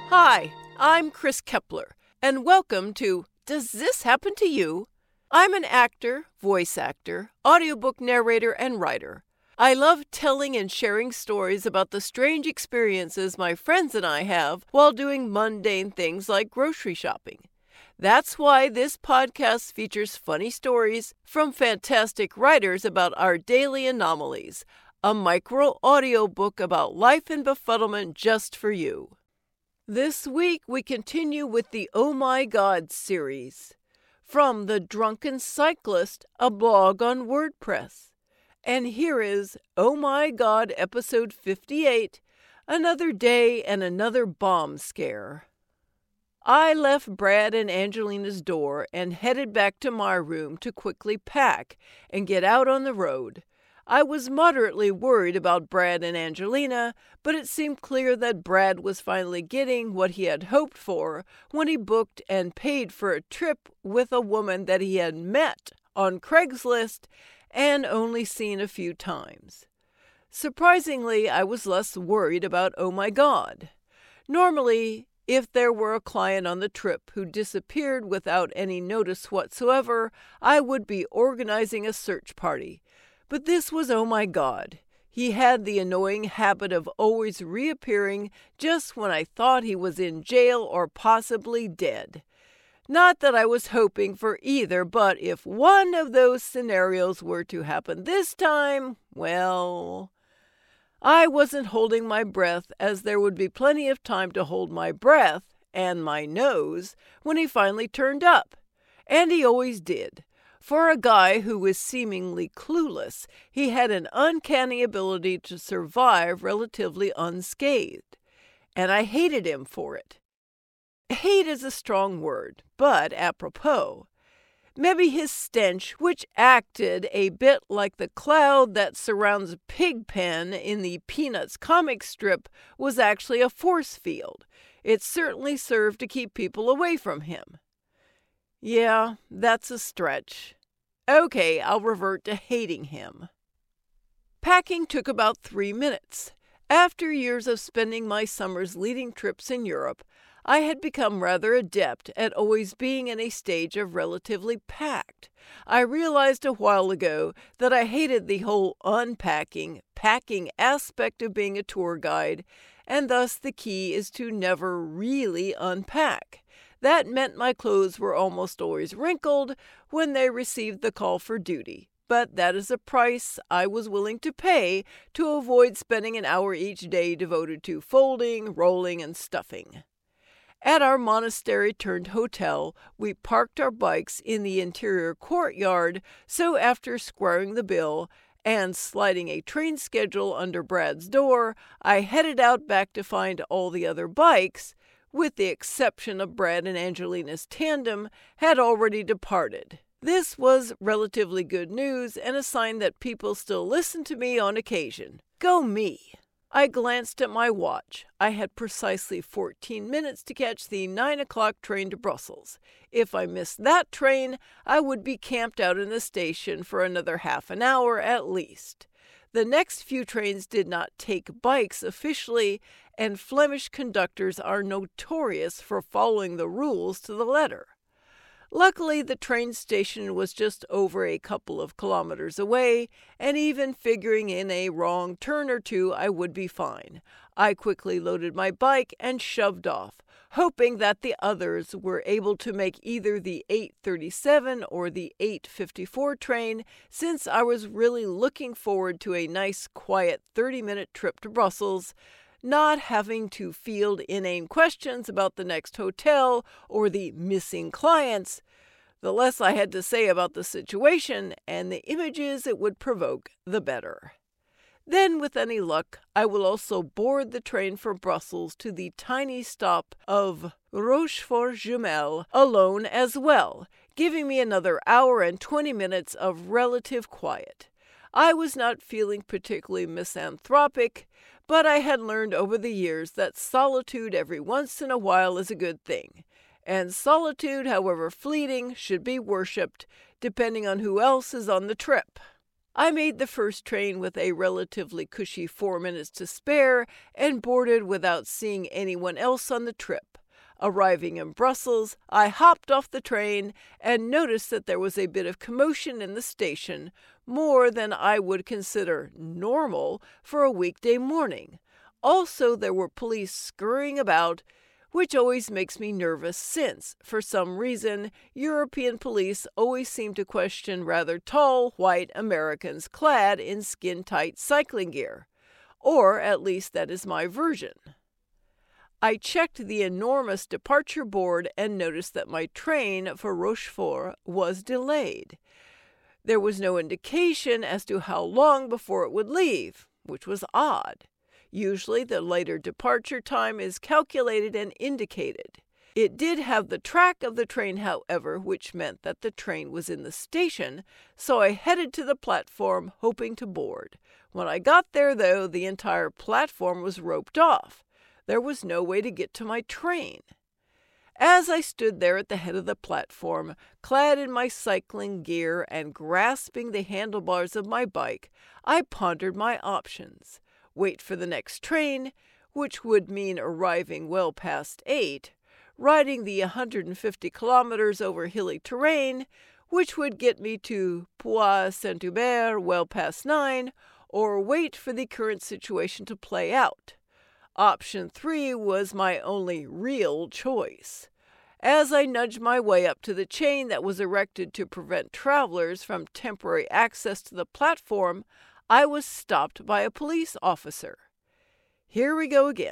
Hi, I'm Chris Kepler, and welcome to Does This Happen to You? I'm an actor, voice actor, audiobook narrator, and writer. I love telling and sharing stories about the strange experiences my friends and I have while doing mundane things like grocery shopping. That's why this podcast features funny stories from fantastic writers about our daily anomalies, a micro audiobook about life and befuddlement just for you. This week we continue with the Oh My God series from The Drunken Cyclist, a blog on WordPress. And here is Oh My God episode 58, Another Day and Another Bomb Scare. I left Brad and Angelina's door and headed back to my room to quickly pack and get out on the road. I was moderately worried about Brad and Angelina, but it seemed clear that Brad was finally getting what he had hoped for when he booked and paid for a trip with a woman that he had met on Craigslist and only seen a few times. Surprisingly, I was less worried about Oh My God. Normally, if there were a client on the trip who disappeared without any notice whatsoever, I would be organizing a search party. But this was Oh My God. He had the annoying habit of always reappearing just when I thought he was in jail or possibly dead. Not that I was hoping for either, but if one of those scenarios were to happen this time, well, I wasn't holding my breath, as there would be plenty of time to hold my breath and my nose when he finally turned up. And he always did. For a guy who was seemingly clueless, he had an uncanny ability to survive relatively unscathed. And I hated him for it. Hate is a strong word, but apropos. Maybe his stench, which acted a bit like the cloud that surrounds Pigpen in the Peanuts comic strip, was actually a force field. It certainly served to keep people away from him. Yeah, that's a stretch. Okay, I'll revert to hating him. Packing took about 3 minutes. After years of spending my summers leading trips in Europe, I had become rather adept at always being in a stage of relatively packed. I realized a while ago that I hated the whole unpacking, packing aspect of being a tour guide, and thus the key is to never really unpack. That meant my clothes were almost always wrinkled when they received the call for duty. But that is a price I was willing to pay to avoid spending an hour each day devoted to folding, rolling, and stuffing. At our monastery-turned-hotel, we parked our bikes in the interior courtyard, so after squaring the bill and sliding a train schedule under Brad's door, I headed out back to find all the other bikes, with the exception of Brad and Angelina's tandem, had already departed. This was relatively good news and a sign that people still listen to me on occasion. Go me! I glanced at my watch. I had precisely 14 minutes to catch the 9 o'clock train to Brussels. If I missed that train, I would be camped out in the station for another half an hour at least. The next few trains did not take bikes officially, and Flemish conductors are notorious for following the rules to the letter. Luckily, the train station was just over a couple of kilometers away, and even figuring in a wrong turn or two, I would be fine. I quickly loaded my bike and shoved off, hoping that the others were able to make either the 8:37 or the 8:54 train, since I was really looking forward to a nice, quiet 30-minute trip to Brussels, not having to field inane questions about the next hotel or the missing clients. The less I had to say about the situation and the images it would provoke, the better. Then, with any luck, I will also board the train for Brussels to the tiny stop of Rochefort-Jumelles alone as well, giving me another hour and 20 minutes of relative quiet. I was not feeling particularly misanthropic, but I had learned over the years that solitude every once in a while is a good thing, and solitude, however fleeting, should be worshipped, depending on who else is on the trip. I made the first train with a relatively cushy 4 minutes to spare and boarded without seeing anyone else on the trip. Arriving in Brussels, I hopped off the train and noticed that there was a bit of commotion in the station, more than I would consider normal for a weekday morning. Also, there were police scurrying about, which always makes me nervous since, for some reason, European police always seem to question rather tall, white Americans clad in skin-tight cycling gear. Or at least that is my version. I checked the enormous departure board and noticed that my train for Rochefort was delayed. There was no indication as to how long before it would leave, which was odd. Usually the later departure time is calculated and indicated. It did have the track of the train, however, which meant that the train was in the station, so I headed to the platform hoping to board. When I got there, though, the entire platform was roped off. There was no way to get to my train. As I stood there at the head of the platform, clad in my cycling gear and grasping the handlebars of my bike, I pondered my options. Wait for the next train, which would mean arriving well past 8, riding the 150 kilometers over hilly terrain, which would get me to Poix-Saint-Hubert well past 9, or wait for the current situation to play out. Option 3 was my only real choice. As I nudged my way up to the chain that was erected to prevent travelers from temporary access to the platform, I was stopped by a police officer. Here we go again.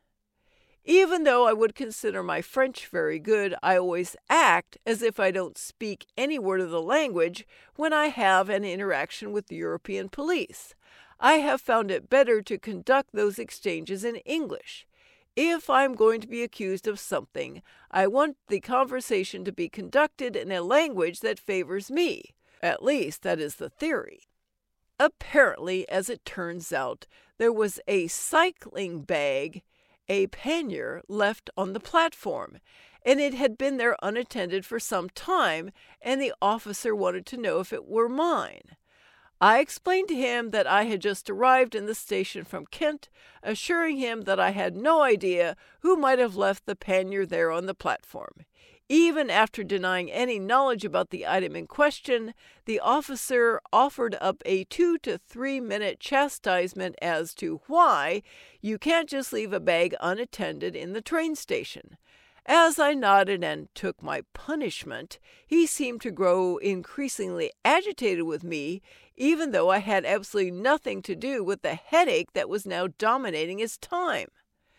Even though I would consider my French very good, I always act as if I don't speak any word of the language when I have an interaction with the European police. I have found it better to conduct those exchanges in English. If I'm going to be accused of something, I want the conversation to be conducted in a language that favors me. At least, that is the theory. Apparently, as it turns out, there was a cycling bag, a pannier, left on the platform, and it had been there unattended for some time, and the officer wanted to know if it were mine. I explained to him that I had just arrived in the station from Kent, assuring him that I had no idea who might have left the pannier there on the platform. Even after denying any knowledge about the item in question, the officer offered up a 2 to 3 minute chastisement as to why you can't just leave a bag unattended in the train station. As I nodded and took my punishment, he seemed to grow increasingly agitated with me, even though I had absolutely nothing to do with the headache that was now dominating his time.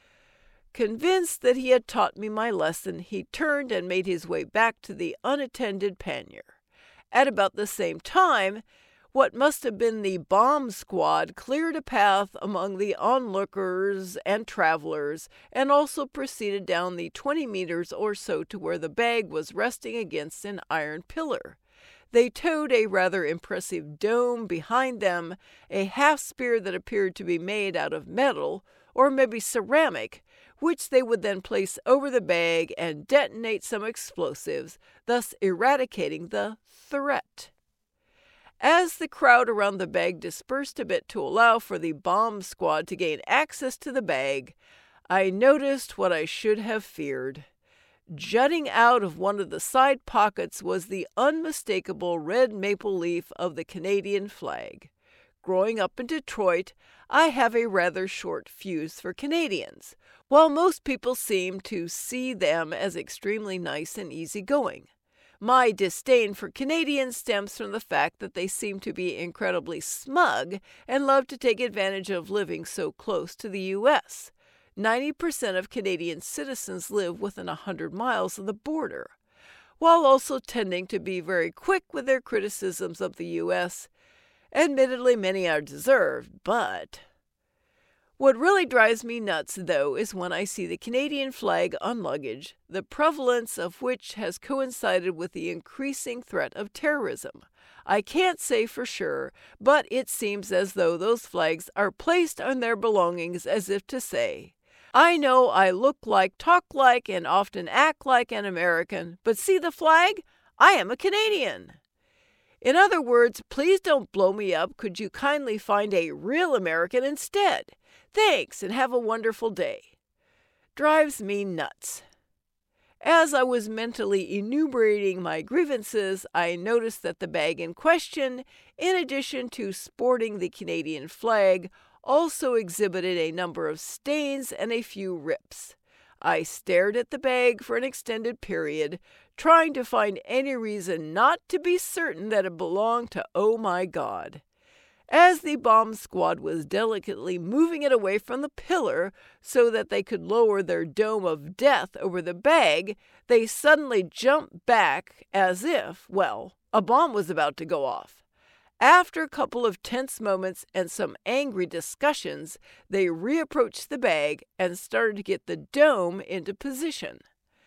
Convinced that he had taught me my lesson, he turned and made his way back to the unattended pannier. At about the same time, what must have been the bomb squad cleared a path among the onlookers and travelers, and also proceeded down the 20 meters or so to where the bag was resting against an iron pillar. They towed a rather impressive dome behind them, a half-spear that appeared to be made out of metal, or maybe ceramic, which they would then place over the bag and detonate some explosives, thus eradicating the threat. As the crowd around the bag dispersed a bit to allow for the bomb squad to gain access to the bag, I noticed what I should have feared. Jutting out of one of the side pockets was the unmistakable red maple leaf of the Canadian flag. Growing up in Detroit, I have a rather short fuse for Canadians, while most people seem to see them as extremely nice and easygoing. My disdain for Canadians stems from the fact that they seem to be incredibly smug and love to take advantage of living so close to the U.S. 90% of Canadian citizens live within 100 miles of the border. While also tending to be very quick with their criticisms of the U.S., admittedly many are deserved, but what really drives me nuts, though, is when I see the Canadian flag on luggage, the prevalence of which has coincided with the increasing threat of terrorism. I can't say for sure, but it seems as though those flags are placed on their belongings as if to say, I know I look like, talk like, and often act like an American, but see the flag? I am a Canadian. In other words, please don't blow me up. Could you kindly find a real American instead? Thanks, and have a wonderful day. Drives me nuts. As I was mentally enumerating my grievances, I noticed that the bag in question, in addition to sporting the Canadian flag, also exhibited a number of stains and a few rips. I stared at the bag for an extended period, trying to find any reason not to be certain that it belonged to Oh My God. As the bomb squad was delicately moving it away from the pillar so that they could lower their dome of death over the bag, they suddenly jumped back as if, a bomb was about to go off. After a couple of tense moments and some angry discussions, they reapproached the bag and started to get the dome into position.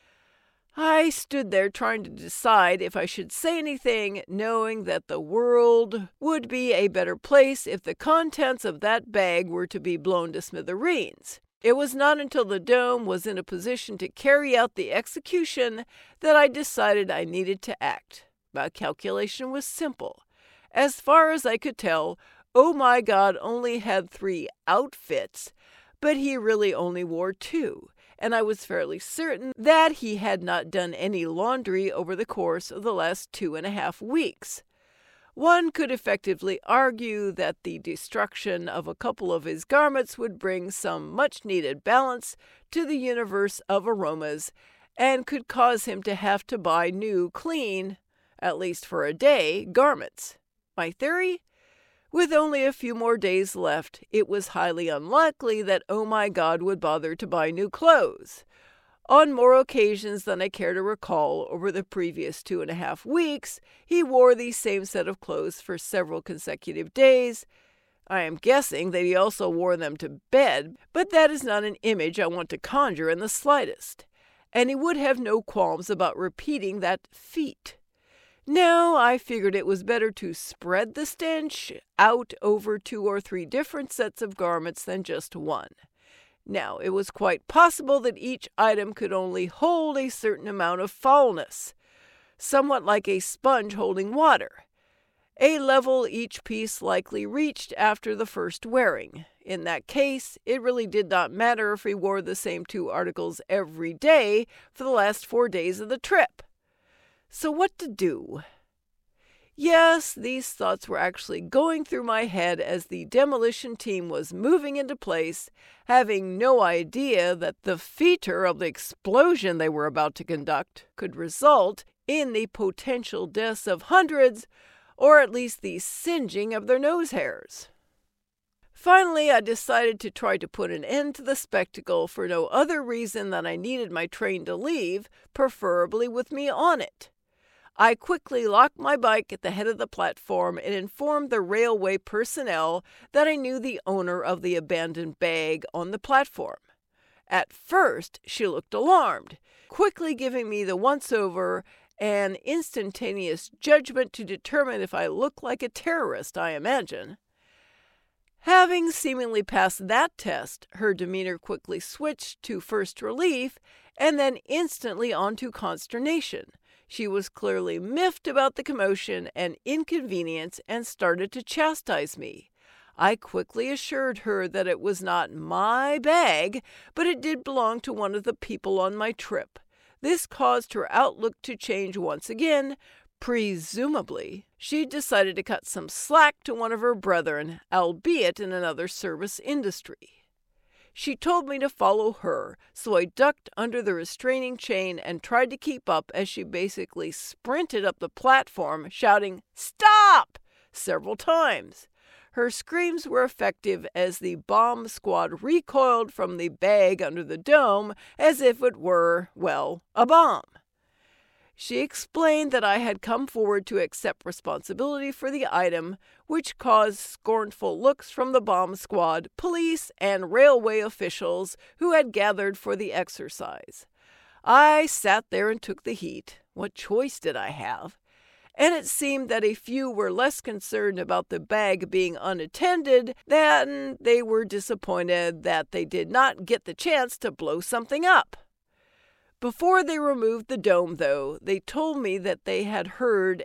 I stood there trying to decide if I should say anything, knowing that the world would be a better place if the contents of that bag were to be blown to smithereens. It was not until the dome was in a position to carry out the execution that I decided I needed to act. My calculation was simple. As far as I could tell, Oh My God only had 3 outfits, but he really only wore 2. And I was fairly certain that he had not done any laundry over the course of the last 2.5 weeks. One could effectively argue that the destruction of a couple of his garments would bring some much-needed balance to the universe of aromas and could cause him to have to buy new, clean, at least for a day, garments. My theory? With only a few more days left, it was highly unlikely that Oh My God would bother to buy new clothes. On more occasions than I care to recall over the previous 2.5 weeks, he wore the same set of clothes for several consecutive days. I am guessing that he also wore them to bed, but that is not an image I want to conjure in the slightest. And he would have no qualms about repeating that feat. No, I figured it was better to spread the stench out over 2 or 3 different sets of garments than just one. Now, it was quite possible that each item could only hold a certain amount of foulness, somewhat like a sponge holding water, a level each piece likely reached after the first wearing. In that case, it really did not matter if he wore the same 2 articles every day for the last 4 days of the trip. So what to do? Yes, these thoughts were actually going through my head as the demolition team was moving into place, having no idea that the feature of the explosion they were about to conduct could result in the potential deaths of hundreds, or at least the singeing of their nose hairs. Finally, I decided to try to put an end to the spectacle for no other reason than I needed my train to leave, preferably with me on it. I quickly locked my bike at the head of the platform and informed the railway personnel that I knew the owner of the abandoned bag on the platform. At first, she looked alarmed, quickly giving me the once-over and instantaneous judgment to determine if I looked like a terrorist, I imagine. Having seemingly passed that test, her demeanor quickly switched to first relief and then instantly onto consternation. She was clearly miffed about the commotion and inconvenience and started to chastise me. I quickly assured her that it was not my bag, but it did belong to one of the people on my trip. This caused her outlook to change once again. Presumably, she decided to cut some slack to one of her brethren, albeit in another service industry. She told me to follow her, so I ducked under the restraining chain and tried to keep up as she basically sprinted up the platform, shouting, "Stop!" several times. Her screams were effective as the bomb squad recoiled from the bag under the dome as if it were, a bomb. She explained that I had come forward to accept responsibility for the item, which caused scornful looks from the bomb squad, police, and railway officials who had gathered for the exercise. I sat there and took the heat. What choice did I have? And it seemed that a few were less concerned about the bag being unattended than they were disappointed that they did not get the chance to blow something up. Before they removed the dome, though, they told me that they had heard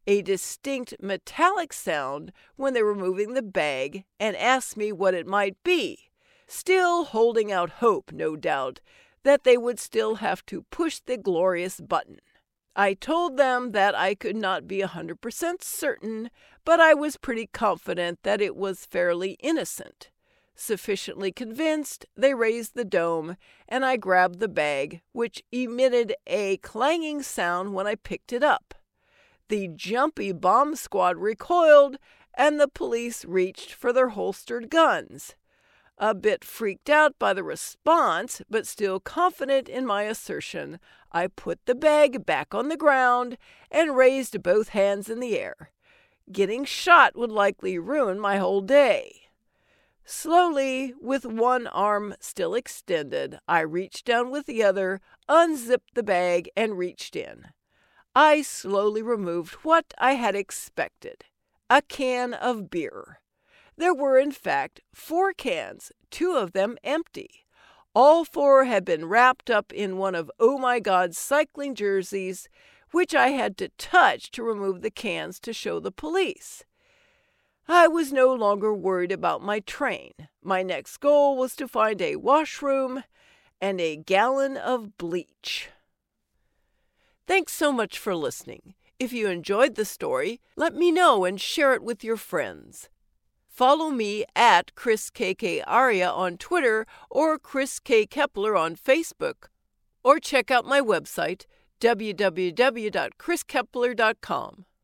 a distinct metallic sound when they were moving the bag and asked me what it might be, still holding out hope, no doubt, that they would still have to push the glorious button. I told them that I could not be 100% certain, but I was pretty confident that it was fairly innocent. Sufficiently convinced, they raised the dome, and I grabbed the bag, which emitted a clanging sound when I picked it up. The jumpy bomb squad recoiled, and the police reached for their holstered guns. A bit freaked out by the response, but still confident in my assertion, I put the bag back on the ground and raised both hands in the air. Getting shot would likely ruin my whole day. Slowly, with one arm still extended, I reached down with the other, unzipped the bag, and reached in. I slowly removed what I had expected, a can of beer. There were, in fact, 4 cans, 2 of them empty. All 4 had been wrapped up in one of Oh My God's cycling jerseys, which I had to touch to remove the cans to show the police. I was no longer worried about my train. My next goal was to find a washroom and a gallon of bleach. Thanks so much for listening. If you enjoyed the story, let me know and share it with your friends. Follow me at Chris KK Aria on Twitter or Chris K. Kepler on Facebook, or check out my website, www.chriskepler.com.